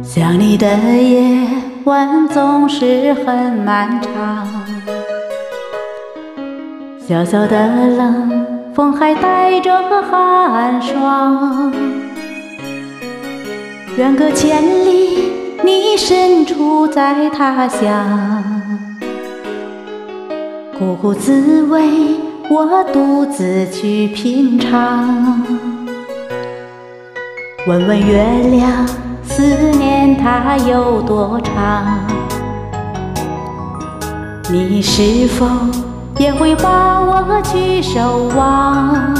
想你的夜晚总是很漫长，小小的冷风还带着寒霜。远隔千里，你身处在他乡，苦苦滋味我独自去品尝。问问月亮，思念它有多长？你是否也会把我去守望？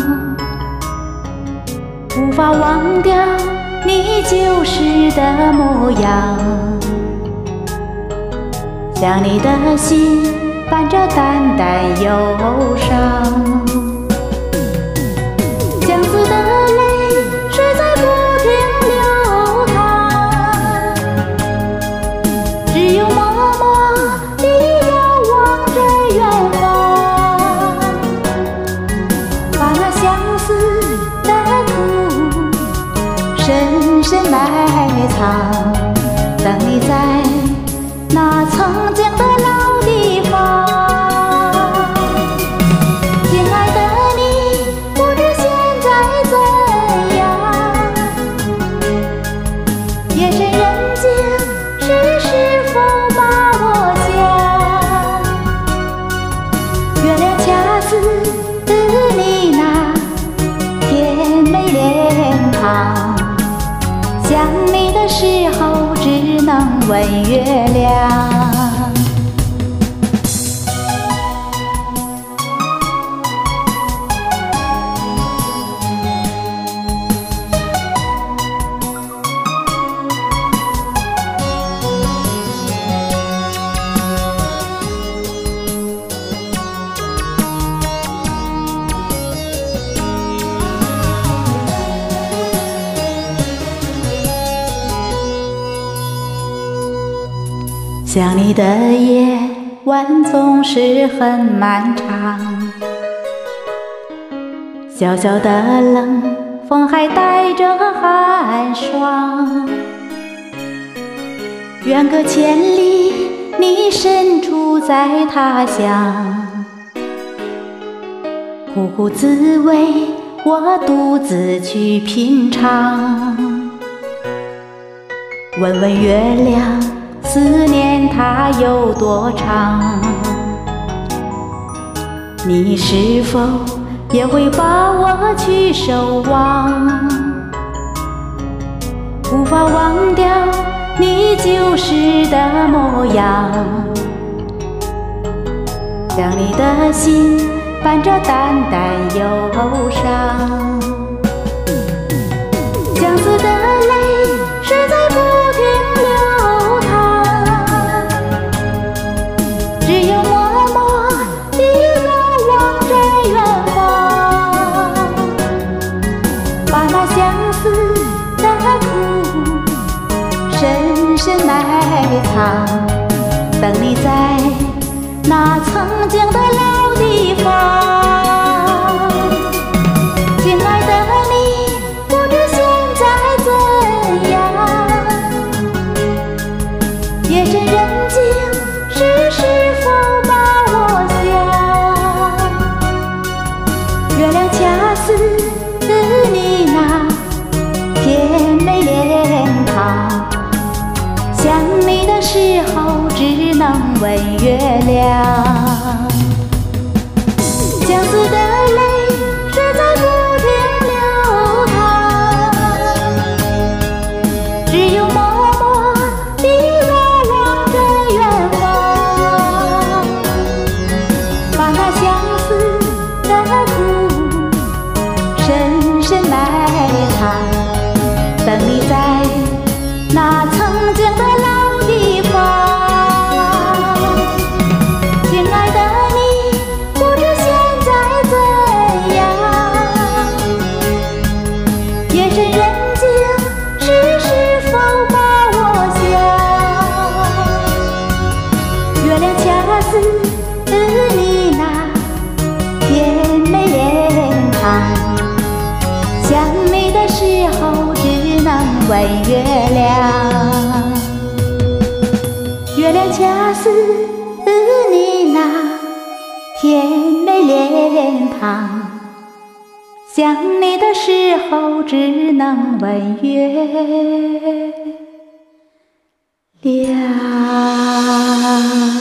无法忘掉你旧时的模样，想你的心伴着淡淡忧伤。相思的泪水在不停流淌，只有默默地遥望着远方，把那相思的苦深深埋藏，等你在那曾经的老地方。亲爱的你，不知现在怎样？夜深人静时，是否把我想？月亮恰似你那甜美脸庞，想你的时候只能问月亮。想你的夜晚总是很漫长，小小的冷风还带着寒霜。远隔千里，你身处在他乡，苦苦滋味我独自去品尝。问问月亮，思念它有多长？你是否也会把我去守望？无法忘掉你旧时的模样，想你的心伴着淡淡忧伤。相思的泪水在不停流淌，只有默默地遥望着远方，把那相思的苦深深埋藏，等你在那曾经的老地方。亲爱的你，不知现在怎样？夜深人静时，是否把我想？月亮恰似你那甜美脸庞，想你的时候只能问月亮。相思的泪水在不停流淌，只有默默地遥望着远方，把那相思的苦深深埋藏，等你在那曾经的老地方。亲爱的你，不知现在怎样？夜深人静时，是否把我想？月亮恰似你那甜美脸庞，想你的时候只能问月亮。 恰似你那甜美脸庞，想你的时候只能问月亮。